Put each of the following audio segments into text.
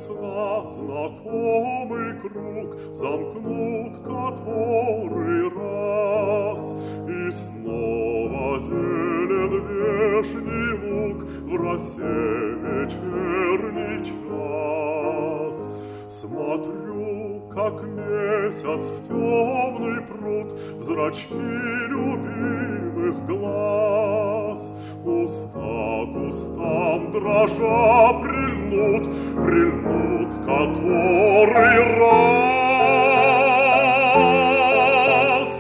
сна знакомый круг замкнут который раз, и снова зелен вешний луг в росе вечерний час. Смотрю, как месяц в темный пруд в зрачки любимых глаз. Уста к устам дрожа прильнут который раз.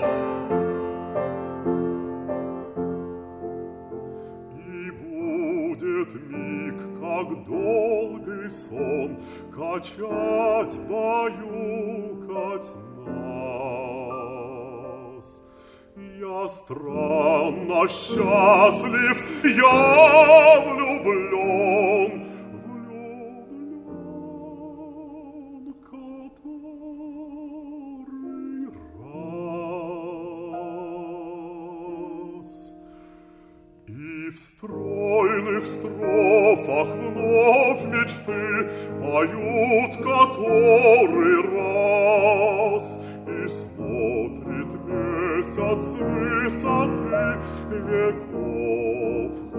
И будет миг, как долгий сон, качать, баюкать нас. Я странно счастлив, я влюблен, который раз. И в стройных строфах вновь мечты поют который раз, и смотрит месяц с высоты веков